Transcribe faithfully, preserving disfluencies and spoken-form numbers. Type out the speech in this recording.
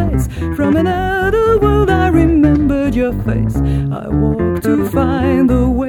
eyes. From another world I remembered your face. I walked to find the